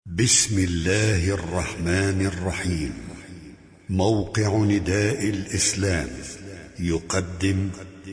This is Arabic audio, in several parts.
بسم الله الرحمن الرحيم. موقع نداء الإسلام يقدم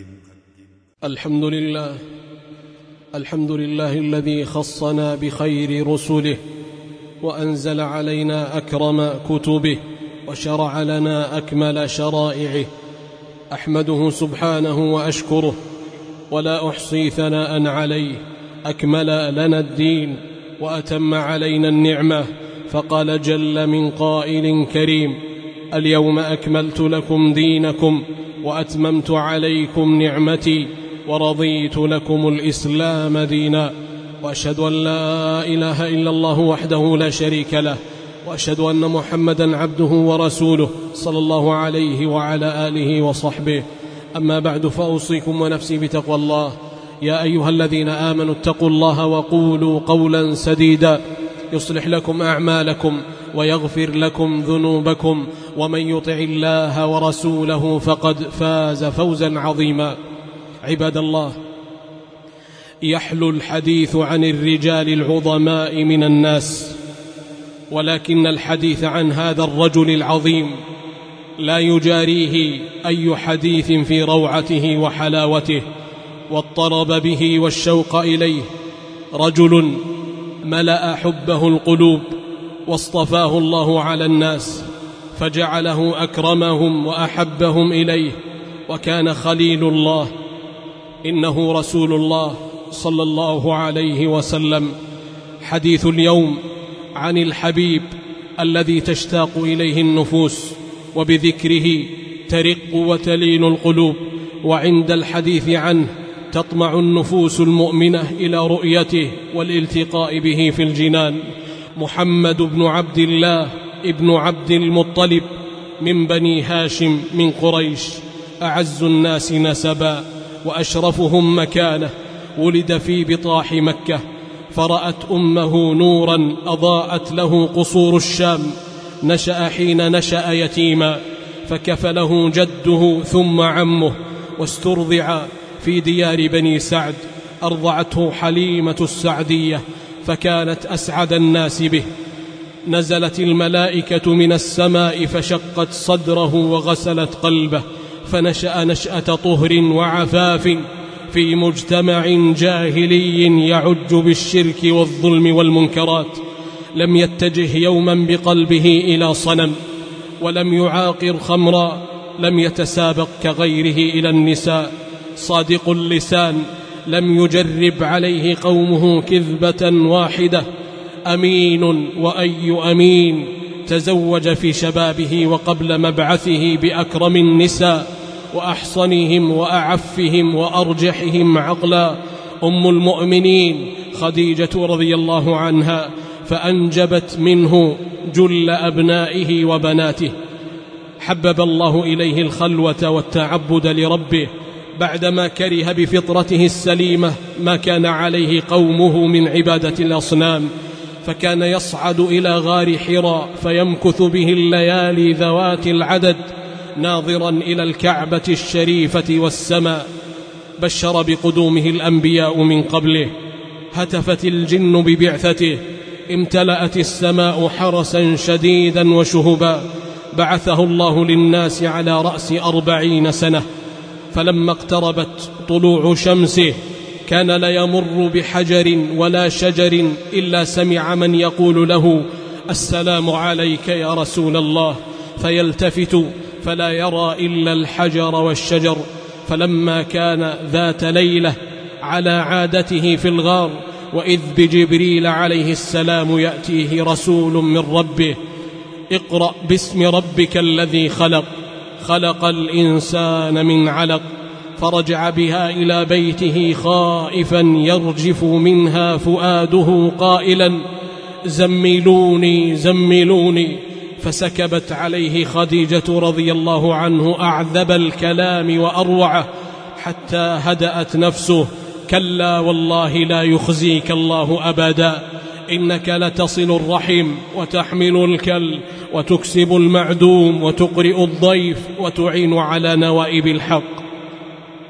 الحمد لله الذي خصنا بخير رسله، وأنزل علينا أكرم كتبه، وشرع لنا أكمل شرائعه. أحمده سبحانه وأشكره، ولا أحصي ثناء عليه. أكمل لنا الدين وأتم علينا النعمة، فقال جل من قائل كريم: اليوم أكملت لكم دينكم وأتممت عليكم نعمتي ورضيت لكم الإسلام دينا. وأشهد أن لا إله إلا الله وحده لا شريك له، وأشهد أن محمدا عبده ورسوله صلى الله عليه وعلى آله وصحبه. أما بعد، فأوصيكم ونفسي بتقوى الله. يا أيها الذين آمنوا اتقوا الله وقولوا قولا سديدا يصلح لكم أعمالكم ويغفر لكم ذنوبكم، ومن يطع الله ورسوله فقد فاز فوزا عظيما. عباد الله، يحلو الحديث عن الرجال العظماء من الناس، ولكن الحديث عن هذا الرجل العظيم لا يجاريه أي حديث في روعته وحلاوته والطرب به والشوق إليه. رجل ملأ حبه القلوب، واصطفاه الله على الناس فجعله أكرمهم وأحبهم إليه، وكان خليل الله. إنه رسول الله صلى الله عليه وسلم. حديث اليوم عن الحبيب الذي تشتاق إليه النفوس، وبذكره ترق وتلين القلوب، وعند الحديث عنه تطمع النفوس المؤمنة إلى رؤيته والالتقاء به في الجنان. محمد بن عبد الله ابن عبد المطلب من بني هاشم من قريش، أعز الناس نسبا وأشرفهم مكانة. ولد في بطاح مكة، فرأت أمه نورا أضاءت له قصور الشام. نشأ حين نشأ يتيما، فكفله جده ثم عمه، واسترضع في ديار بني سعد. أرضعته حليمة السعدية، فكانت أسعد الناس به. نزلت الملائكة من السماء فشقت صدره وغسلت قلبه، فنشأ نشأة طهر وعفاف في مجتمع جاهلي يعج بالشرك والظلم والمنكرات. لم يتجه يوما بقلبه إلى صنم، ولم يعاقر خمرا، لم يتسابق كغيره إلى النساء. صادق اللسان، لم يجرب عليه قومه كذبة واحدة. أمين وأي أمين، تزوج في شبابه وقبل مبعثه بأكرم النساء، وأحصنهم وأعفهم وأرجحهم عقلا، أم المؤمنين خديجة رضي الله عنها، فأنجبت منه جل أبنائه وبناته. حبب الله إليه الخلوة والتعبد لربه، بعدما كره بفطرته السليمة ما كان عليه قومه من عبادة الأصنام. فكان يصعد إلى غار حراء فيمكث به الليالي ذوات العدد، ناظرا إلى الكعبة الشريفة والسماء. بشر بقدومه الأنبياء من قبله، هتفت الجن ببعثته، امتلأت السماء حرسا شديدا وشهبا. بعثه الله للناس على رأس 40 سنة. فلما اقتربت طلوع شمسه، كان لا يمر بحجر ولا شجر إلا سمع من يقول له: السلام عليك يا رسول الله، فيلتفت فلا يرى إلا الحجر والشجر. فلما كان ذات ليلة على عادته في الغار، وإذ بجبريل عليه السلام يأتيه رسول من ربه: اقرأ باسم ربك الذي خلق، خلق الإنسان من علق. فرجع بها إلى بيته خائفا يرجف منها فؤاده قائلا: زملوني زملوني. فسكبت عليه خديجة رضي الله عنه أعذب الكلام وأروعه، حتى هدأت نفسه: كلا والله لا يخزيك الله أبدا، إنك لتصل الرحم وتحمل الكل وتكسب المعدوم وتقرئ الضيف وتعين على نوائب الحق.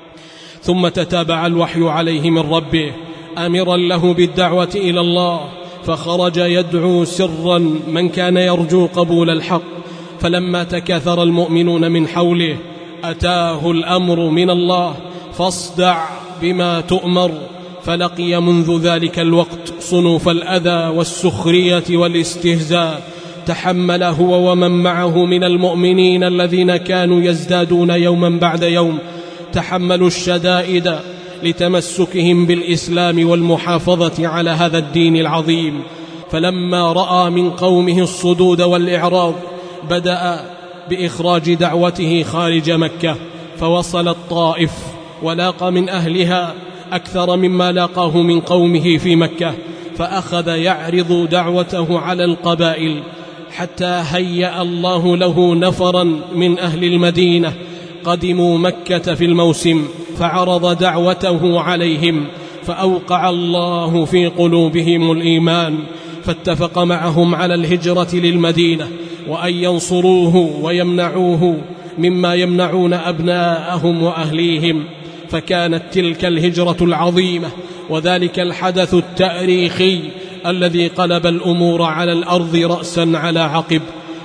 ثم تتابع الوحي عليه من ربه، آمرا له بالدعوة إلى الله فخرج يدعو سرا من كان يرجو قبول الحق. فلما تكاثر المؤمنون من حوله أتاه الأمر من الله فاصدع بما تؤمر، فلقي منذ ذلك الوقت صنوف الأذى والسخرية والاستهزاء، تحمل هو ومن معه من المؤمنين الذين كانوا يزدادون يوما بعد يوم، تحملوا الشدائد لتمسكهم بالإسلام والمحافظة على هذا الدين العظيم. فلما رأى من قومه الصدود والإعراض بدأ بإخراج دعوته خارج مكة، فوصل الطائف ولاقى من أهلها أكثر مما لاقاه من قومه في مكة، فأخذ يعرض دعوته على القبائل حتى هيأ الله له نفرا من أهل المدينة قدموا مكة في الموسم، فعرض دعوته عليهم، فأوقع الله في قلوبهم الإيمان، فاتفق معهم على الهجرة للمدينة وأن ينصروه ويمنعوه مما يمنعون أبناءهم وأهليهم. فكانت تلك الهجرة العظيمة وذلك الحدث التاريخي الذي قلب الأمور على الأرض رأسا على عقب.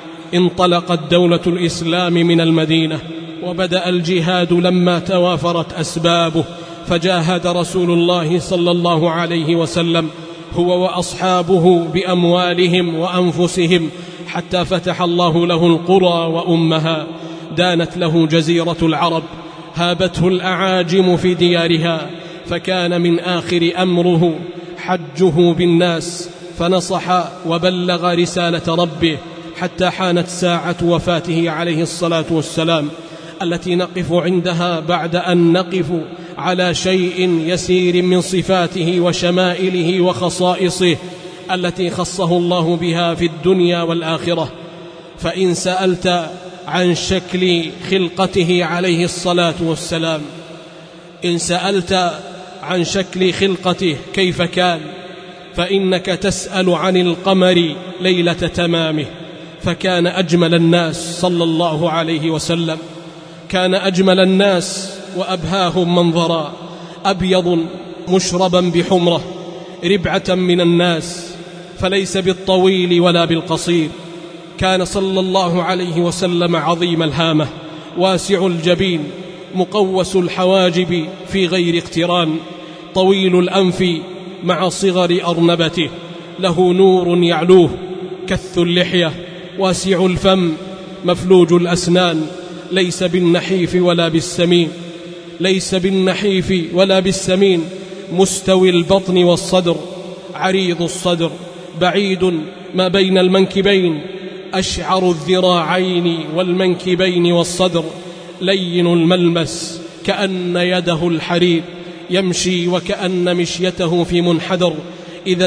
انطلقت دولة الإسلام من المدينة، وبدأ الجهاد لما توافرت أسبابه، فجاهد رسول الله صلى الله عليه وسلم هو وأصحابه بأموالهم وأنفسهم حتى فتح الله له القرى وأمها، دانت له جزيرة العرب، هابته الأعاجم في ديارها، فكان من آخر أمره حجه بالناس، فنصح وبلغ رسالة ربه حتى حانت ساعة وفاته عليه الصلاة والسلام، التي نقف عندها بعد أن نقف على شيء يسير من صفاته وشمائله وخصائصه التي خصه الله بها في الدنيا والآخرة. فإن سألت عن شكل خلقته عليه الصلاة والسلام، إن سألت عن شكل خلقته كيف كان، فإنك تسأل عن القمر ليلة تمامه، فكان أجمل الناس صلى الله عليه وسلم، كان أجمل الناس وأبهاهم منظرا، أبيض مشربا بحمرة، ربعة من الناس، فليس بالطويل ولا بالقصير. كان صلى الله عليه وسلم عظيم الهامة، واسع الجبين، مقوس الحواجب في غير اقتران، طويل الأنف مع صغر أرنبته، له نور يعلوه، كث اللحية، واسع الفم، مفلوج الأسنان، ليس بالنحيف ولا بالسمين، ليس بالنحيف ولا بالسمين، مستوي البطن والصدر، عريض الصدر، بعيد ما بين المنكبين، أشعر الذراعين والمنكبين والصدر، لين الملمس كأن يده الحرير، يمشي وكأن مشيته في منحدر، إذا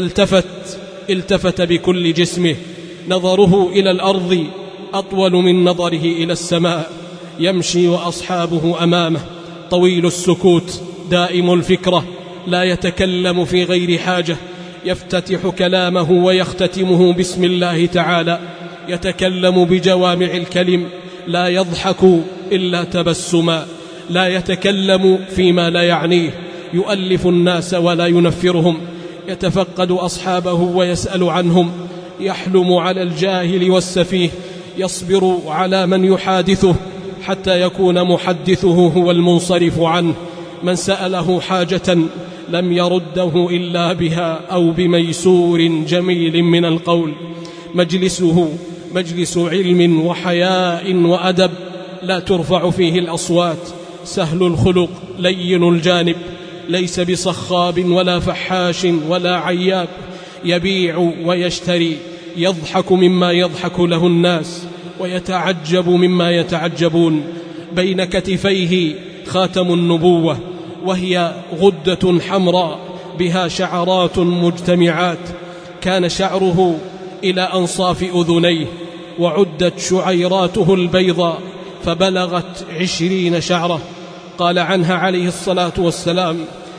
التفت بكل جسمه، نظره إلى الأرض أطول من نظره إلى السماء، يمشي وأصحابه أمامه، طويل السكوت، دائم الفكرة، لا يتكلم في غير حاجة، يفتتح كلامه ويختتمه بسم الله تعالى، يتكلم بجوامع الكلم، لا يضحك إلا تبسما، لا يتكلم فيما لا يعنيه، يؤلف الناس ولا ينفرهم، يتفقد أصحابه ويسأل عنهم، يحلم على الجاهل والسفيه، يصبر على من يحادثه حتى يكون محدثه هو المنصرف عنه، من سأله حاجة لم يرده إلا بها أو بميسور جميل من القول. مجلسه مجلس علم وحياء وأدب، لا ترفع فيه الأصوات، سهل الخلق، لين الجانب، ليس بصخاب ولا فحاش ولا عياب، يبيع ويشتري، يضحك مما يضحك له الناس، ويتعجب مما يتعجبون. بين كتفيه خاتم النبوة، وهي غدة حمراء بها شعرات مجتمعات، كان شعره إلى أنصاف أذنيه، وعدت شعيراته البيضاء فبلغت 20 شعرة. قال عنها عليه الصلاة والسلام: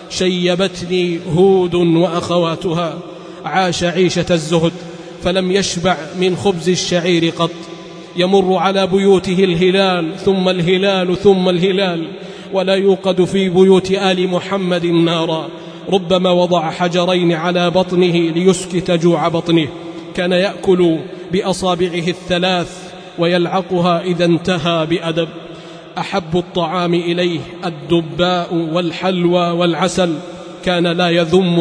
شيبتني هود وأخواتها. عاش عيشة الزهد، فلم يشبع من خبز الشعير قط، يمر على بيوته الهلال ثم الهلال ثم الهلال، ولا يوقد في بيوت آل محمد نارا، ربما وضع حجرين على بطنه ليسكت جوع بطنه. كان يأكل بأصابعه الثلاث ويلعقها إذا انتهى بأدب. أحب الطعام إليه الدباء والحلوى والعسل. كان لا يذم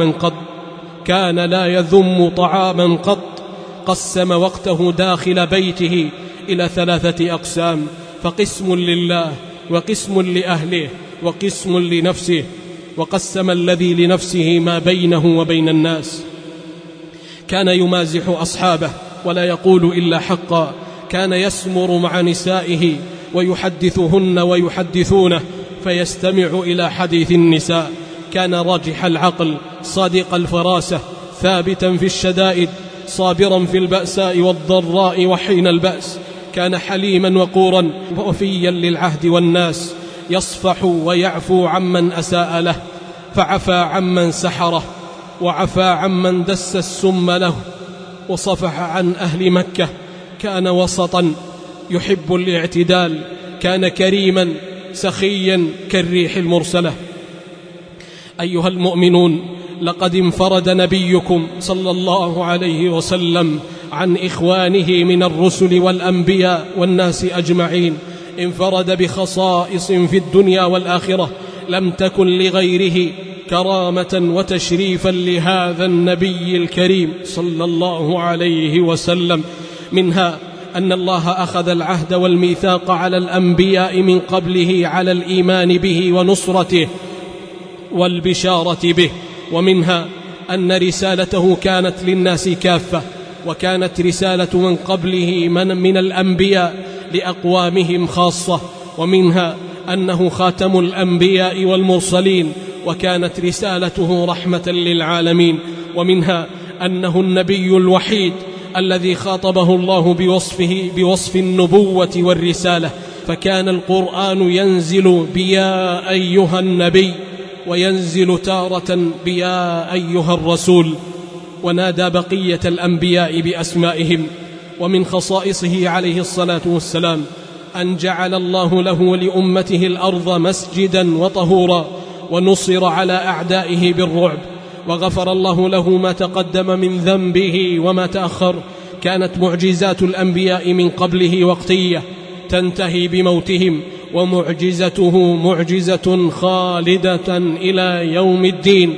طعاما قط. قسم وقته داخل بيته إلى 3 أقسام، فقسم لله وقسم لأهله وقسم لنفسه، وقسم الذي لنفسه ما بينه وبين الناس. كان يمازح أصحابه ولا يقول إلا حقا. كان يسمر مع نسائه ويحدثهن ويحدثونه فيستمع إلى حديث النساء. كان راجح العقل صادق الفراسة ثابتا في الشدائد صابرا في البأساء والضراء وحين البأس. كان حليما وقورا وفيا للعهد والناس، يصفح ويعفو عمن أساء له، فعفى عمن سحره وعفى عمن دس السم له، وصفح عن أهل مكة. كان وسطا يحب الاعتدال. كان كريما سخيا كالريح المرسلة. أيها المؤمنون، لقد انفرد نبيكم صلى الله عليه وسلم عن إخوانه من الرسل والأنبياء والناس أجمعين. انفرد بخصائص في الدنيا والآخرة لم تكن لغيره كرامة وتشريفا لهذا النبي الكريم صلى الله عليه وسلم. منها أن الله أخذ العهد والميثاق على الأنبياء من قبله على الإيمان به ونصرته والبشارة به. ومنها أن رسالته كانت للناس كافة، وكانت رسالة من قبله من الأنبياء لأقوامهم خاصة. ومنها أنه خاتم الأنبياء والمرسلين، وكانت رسالته رحمة للعالمين. ومنها أنه النبي الوحيد الذي خاطبه الله بوصف النبوة والرسالة، فكان القرآن ينزل بيا أيها النبي، وينزل تارة بيا أيها الرسول، ونادى بقية الأنبياء بأسمائهم. ومن خصائصه عليه الصلاة والسلام أن جعل الله له ولأمته الأرض مسجدا وطهورا، ونصر على أعدائه بالرعب، وغفر الله له ما تقدم من ذنبه وما تأخر. كانت معجزات الأنبياء من قبله وقتية تنتهي بموتهم، ومعجزته معجزة خالدة إلى يوم الدين.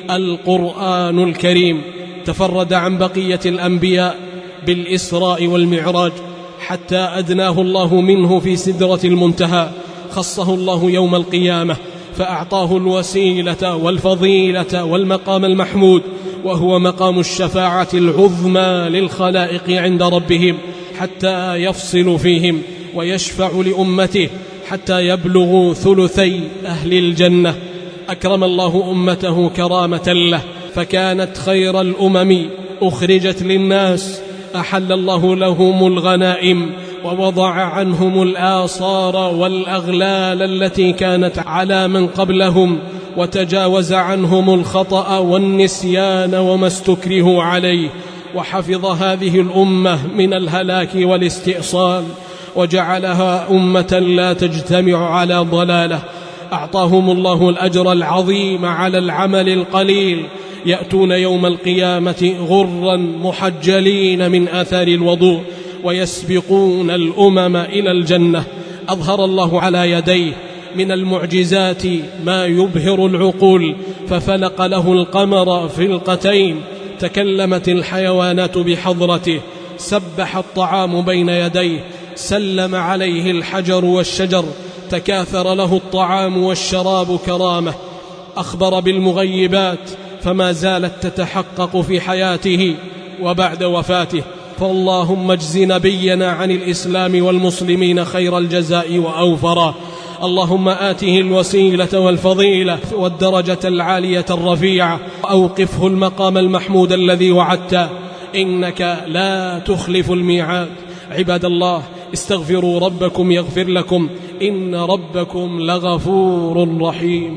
القرآن الكريم تفرد عن بقية الأنبياء بالإسراء والمعراج حتى أدناه الله منه في سدرة المنتهى. خصه الله يوم القيامة فأعطاه الوسيلة والفضيلة والمقام المحمود، وهو مقام الشفاعة العظمى للخلائق عند ربهم، حتى يفصل فيهم ويشفع لأمته حتى يبلغوا ثلثي أهل الجنة. أكرم الله أمته كرامة له، فكانت خير الأمم أخرجت للناس. أحل الله لهم الغنائم، ووضع عنهم الآصار والأغلال التي كانت على من قبلهم، وتجاوز عنهم الخطأ والنسيان وما استكرهوا عليه، وحفظ هذه الأمة من الهلاك والاستئصال، وجعلها أمة لا تجتمع على ضلالة. أعطاهم الله الأجر العظيم على العمل القليل، يأتون يوم القيامة غرا محجلين من آثار الوضوء، ويسبقون الأمم إلى الجنة. أظهر الله على يديه من المعجزات ما يبهر العقول، ففلق له القمر فلقتين، تكلمت الحيوانات بحضرته، سبح الطعام بين يديه، سلم عليه الحجر والشجر، تكاثر له الطعام والشراب كرامة. أخبر بالمغيبات فما زالت تتحقق في حياته وبعد وفاته. فاللهم اجز نبينا عن الإسلام والمسلمين خير الجزاء وأوفرا. اللهم آته الوسيلة والفضيلة والدرجة العالية الرفيعة، وأوقفه المقام المحمود الذي وعدته، إنك لا تخلف الميعاد. عباد الله، استغفروا ربكم يغفر لكم، إن ربكم لغفور رحيم.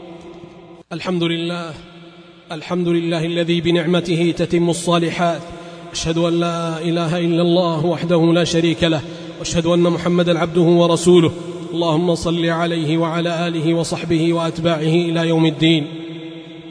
الحمد لله الذي بنعمته تتم الصالحات. أشهد أن لا إله إلا الله وحده لا شريك له، وأشهد أن محمدا عبده ورسوله. اللهم صل عليه وعلى آله وصحبه وأتباعه إلى يوم الدين.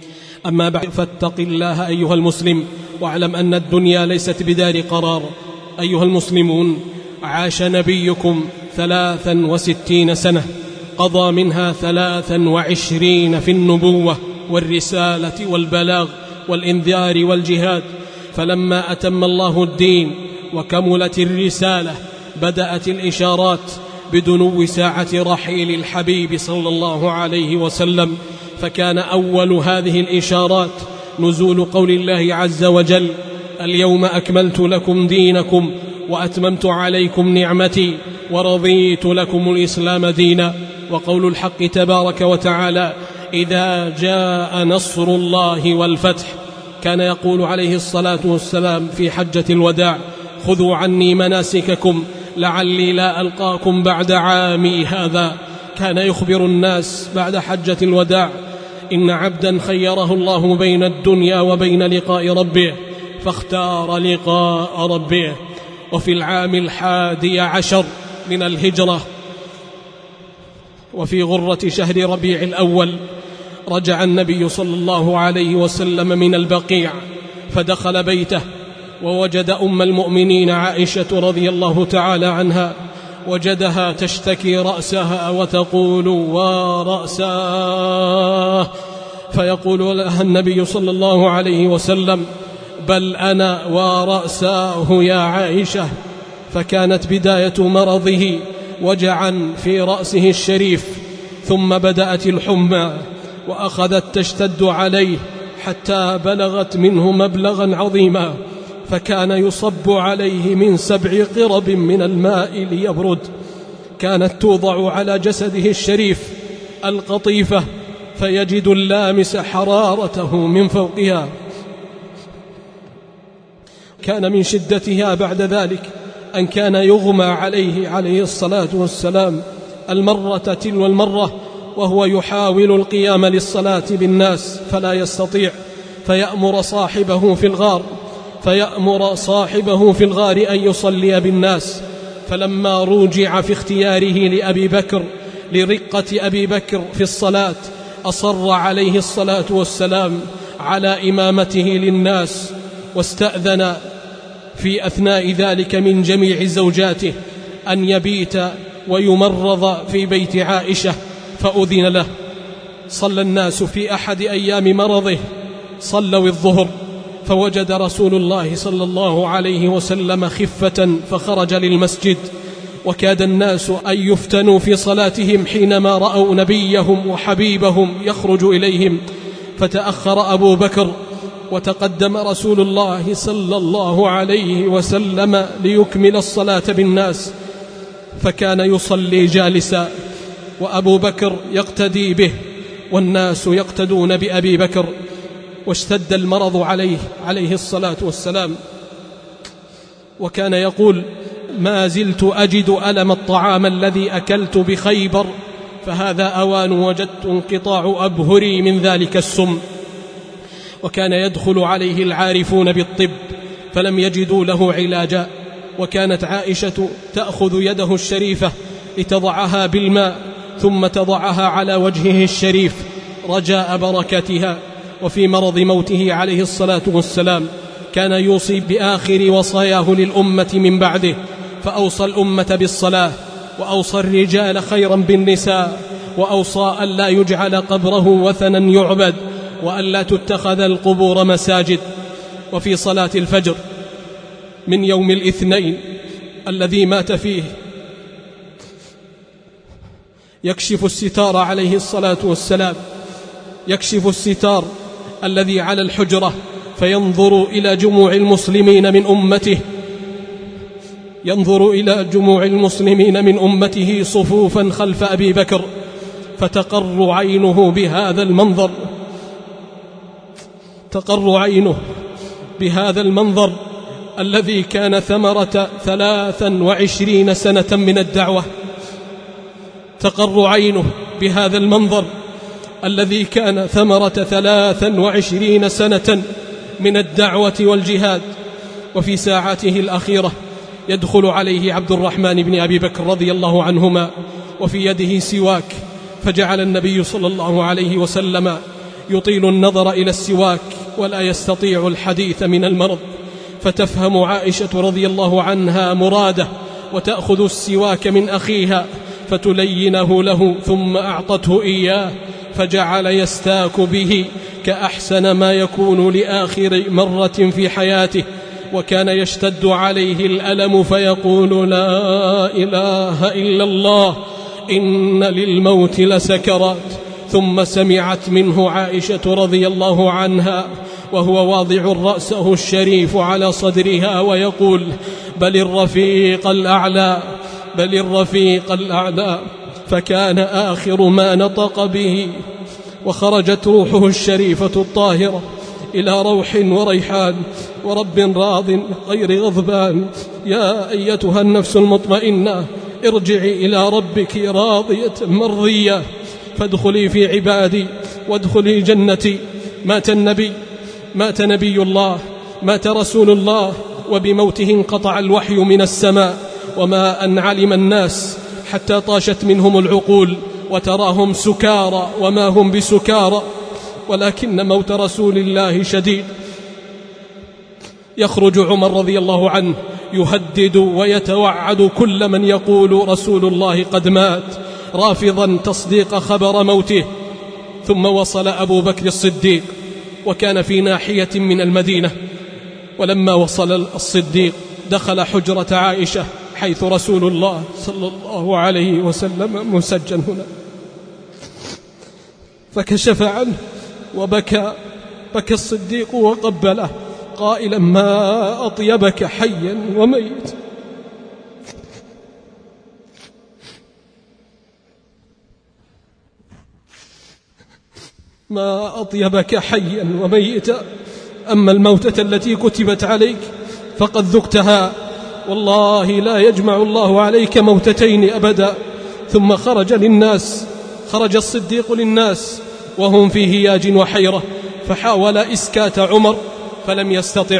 أما بعد، فاتق الله أيها المسلم، واعلم أن الدنيا ليست بدار قرار. أيها المسلمون، عاش نبيكم 63 سنة، قضى منها 23 في النبوة والرسالة والبلاغ والإنذار والجهاد. فلما أتم الله الدين وكملت الرسالة بدأت الإشارات بدنو ساعة رحيل الحبيب صلى الله عليه وسلم. فكان أول هذه الإشارات نزول قول الله عز وجل: اليوم أكملت لكم دينكم وأتممت عليكم نعمتي ورضيت لكم الإسلام دينا. وقول الحق تبارك وتعالى: إذا جاء نصر الله والفتح. كان يقول عليه الصلاة والسلام في حجة الوداع: خذوا عني مناسككم لعلي لا ألقاكم بعد عامي هذا. كان يخبر الناس بعد حجة الوداع: إن عبدا خيره الله بين الدنيا وبين لقاء ربه فاختار لقاء ربه. وفي العام 11 من الهجرة وفي غرة شهر ربيع الأول رجع النبي صلى الله عليه وسلم من البقيع، فدخل بيته ووجد أم المؤمنين عائشة رضي الله تعالى عنها، وجدها تشتكي رأسها وتقول: ورأساه. فيقول لها النبي صلى الله عليه وسلم: بل أنا ورأساه يا عائشة. فكانت بداية مرضه وجعا في رأسه الشريف، ثم بدأت الحمى وأخذت تشتد عليه حتى بلغت منه مبلغا عظيما، فكان يصب عليه من 7 قرب من الماء ليبرد. كانت توضع على جسده الشريف القطيفة فيجد اللامس حرارته من فوقها. كان من شدتها بعد ذلك أن كان يغمى عليه الصلاة والسلام المرة تلو المرة وهو يحاول القيام للصلاة بالناس فلا يستطيع، فيأمر صاحبه في الغار أن يصلي بالناس. فلما رجع في اختياره لرقة أبي بكر في الصلاة، أصر عليه الصلاة والسلام على إمامته للناس، واستأذن في أثناء ذلك من جميع زوجاته أن يبيت ويمرض في بيت عائشة، فأذن له. صلى الناس في أحد أيام مرضه، صلوا الظهر، فوجد رسول الله صلى الله عليه وسلم خفة فخرج للمسجد، وكاد الناس أن يفتنوا في صلاتهم حينما رأوا نبيهم وحبيبهم يخرج إليهم. فتأخر أبو بكر وتقدم رسول الله صلى الله عليه وسلم ليكمل الصلاة بالناس، فكان يصلي جالسا وأبو بكر يقتدي به والناس يقتدون بأبي بكر. واشتد المرض عليه الصلاة والسلام، وكان يقول: ما زلت أجد ألم الطعام الذي أكلت بخيبر، فهذا أوان وجدت انقطاع أبهري من ذلك السم. وكان يدخل عليه العارفون بالطب فلم يجدوا له علاجا، وكانت عائشة تأخذ يده الشريفة لتضعها بالماء ثم تضعها على وجهه الشريف رجاء بركتها. وفي مرض موته عليه الصلاة والسلام كان يوصي بآخر وصاياه للأمة من بعده، فأوصى الأمة بالصلاة، وأوصى الرجال خيرا بالنساء، وأوصى أن لا يجعل قبره وثنا يعبد، وأن لا تتخذ القبور مساجد. وفي صلاة الفجر من يوم الاثنين الذي مات فيه يكشف الستار عليه الصلاة والسلام، يكشف الستار الذي على الحجرة فينظر إلى جموع المسلمين من أمته، ينظر إلى جموع المسلمين من أمته صفوفا خلف أبي بكر، فتقر عينه بهذا المنظر، تقر عينه بهذا المنظر الذي كان ثمرة 23 سنة من الدعوة. تقر عينه بهذا المنظر الذي كان ثمرة 23 سنة من الدعوة والجهاد. وفي ساعاته الأخيرة يدخل عليه عبد الرحمن بن أبي بكر رضي الله عنهما وفي يده سواك، فجعل النبي صلى الله عليه وسلم يطيل النظر إلى السواك ولا يستطيع الحديث من المرض، فتفهم عائشة رضي الله عنها مراده وتأخذ السواك من أخيها فتلينه له ثم أعطته إياه، فجعل يستاك به كأحسن ما يكون لآخر مرة في حياته، وكان يشتد عليه الألم فيقول: لا إله إلا الله إن للموت لسكرات. ثم سمعت منه عائشة رضي الله عنها وهو واضع رأسه الشريف على صدرها ويقول: بل الرفيق الأعلى، بل الرفيق الأعلى. فكان آخر ما نطق به، وخرجت روحه الشريفة الطاهرة إلى روح وريحان ورب راض غير غضبان. يا أيتها النفس المطمئنة ارجعي إلى ربك راضية مرضية فادخلي في عبادي وادخلي جنتي. مات نبي الله، مات رسول الله، وبموته انقطع الوحي من السماء، وما أن علم الناس حتى طاشت منهم العقول وتراهم سكارى وما هم بسكارى، ولكن موت رسول الله شديد. يخرج عمر رضي الله عنه يهدد ويتوعد كل من يقول رسول الله قد مات، رافضا تصديق خبر موته. ثم وصل أبو بكر الصديق وكان في ناحية من المدينة، ولما وصل الصديق دخل حجرة عائشة حيث رسول الله صلى الله عليه وسلم مسجن هنا، فكشف عنه وبكى الصديق وقبله قائلا: ما أطيبك حيا وميت. ما أطيبك حيا وميتا، أما الموتة التي كتبت عليك فقد ذقتها، والله لا يجمع الله عليك موتتين أبدا. ثم خرج الصديق للناس وهم في هياج وحيرة، فحاول إسكات عمر فلم يستطع،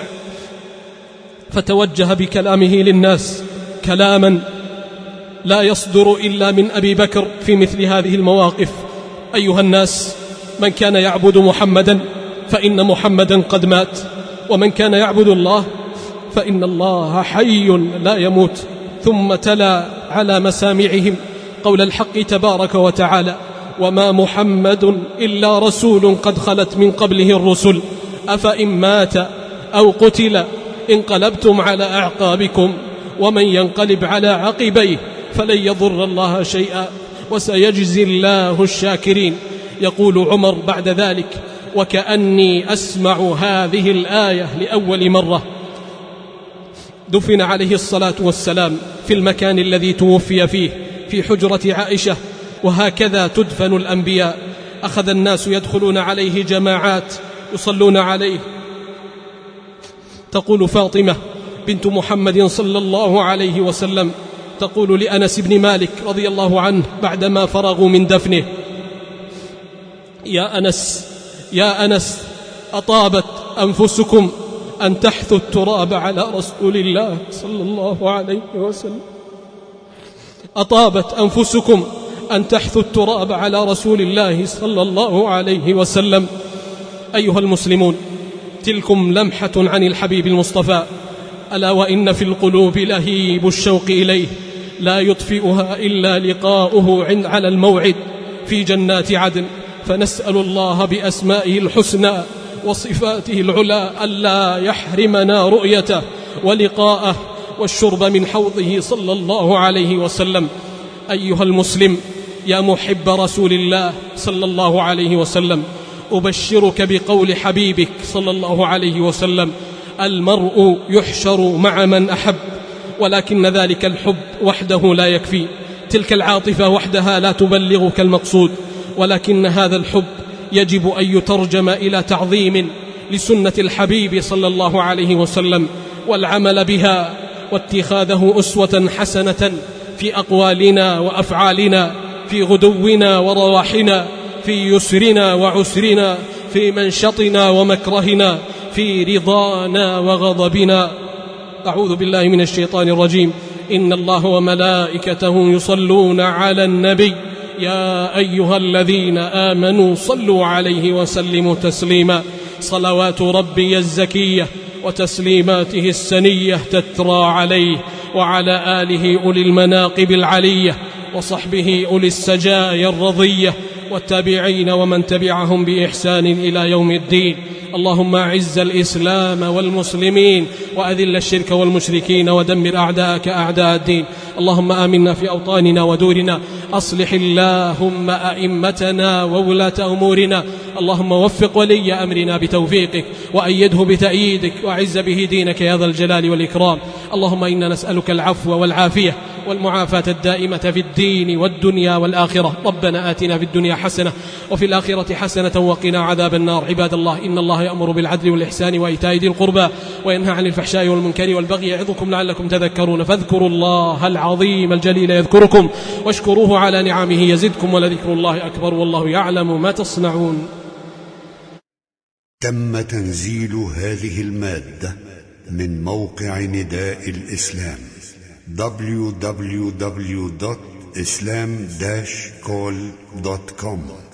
فتوجه بكلامه للناس كلاما لا يصدر إلا من أبي بكر في مثل هذه المواقف: أيها الناس، من كان يعبد محمدا فإن محمدا قد مات، ومن كان يعبد الله فإن الله حي لا يموت. ثم تلا على مسامعهم قول الحق تبارك وتعالى: وما محمد إلا رسول قد خلت من قبله الرسل أفإن مات أو قتل انقلبتم على أعقابكم ومن ينقلب على عقبيه فلن يضر الله شيئا وسيجزي الله الشاكرين. يقول عمر بعد ذلك: وكأني أسمع هذه الآية لأول مرة. دفن عليه الصلاة والسلام في المكان الذي توفي فيه، في حجرة عائشة، وهكذا تدفن الأنبياء. أخذ الناس يدخلون عليه جماعات يصلون عليه. تقول فاطمة بنت محمد صلى الله عليه وسلم تقول لأنس بن مالك رضي الله عنه بعدما فرغوا من دفنه: يا أنس أطابت أنفسكم أن تحثوا التراب على رسول الله صلى الله عليه وسلم. أطابت أنفسكم أن تحثوا التراب على رسول الله صلى الله عليه وسلم. أيها المسلمون، تلكم لمحة عن الحبيب المصطفى، ألا وإن في القلوب لهيب الشوق إليه لا يطفئها إلا لقاؤه على الموعد في جنات عدن. فنسأل الله بأسمائه الحسنى وصفاته العلى ألا يحرمنا رؤيته ولقاءه والشرب من حوضه صلى الله عليه وسلم. أيها المسلم، يا محب رسول الله صلى الله عليه وسلم، أبشرك بقول حبيبك صلى الله عليه وسلم: المرء يحشر مع من أحب، ولكن ذلك الحب وحده لا يكفي، تلك العاطفة وحدها لا تبلغك المقصود، ولكن هذا الحب يجب أن يترجم إلى تعظيم لسنة الحبيب صلى الله عليه وسلم والعمل بها واتخاذه أسوة حسنة في أقوالنا وأفعالنا، في غدونا ورواحنا، في يسرنا وعسرنا، في منشطنا ومكرهنا، في رضانا وغضبنا. أعوذ بالله من الشيطان الرجيم. إن الله وملائكته يصلون على النبي يا أيها الذين آمنوا صلوا عليه وسلموا تسليما. صلوات ربي الزكية وتسليماته السنية تترى عليه وعلى آله أولي المناقب العلية وصحبه أولي السجايا الرضية والتابعين ومن تبعهم بإحسان إلى يوم الدين. اللهم أعز الإسلام والمسلمين وأذل الشرك والمشركين ودمر أعداءك أعداء الدين. اللهم آمنا في أوطاننا ودورنا، أصلح اللهم أئمتنا وولاة أمورنا، اللهم وفق ولي أمرنا بتوفيقك وأيده بتأييدك وأعز به دينك يا ذا الجلال والإكرام. اللهم إنا نسألك العفو والعافية والمعافاة الدائمة في الدين والدنيا والآخرة. ربنا آتنا في الدنيا حسنة وفي الآخرة حسنة وقنا عذاب النار. عباد الله، إن الله يأمر بالعدل والإحسان وإيتاء ذي القربى وينهى عن الفحشاء والمنكر والبغي يعظكم لعلكم تذكرون. فاذكروا الله العظيم الجليل يذكركم واشكروه على نعمه يزدكم ولذكر الله أكبر والله يعلم ما تصنعون. تم تنزيل هذه المادة من موقع نداء الإسلام www.islam-call.com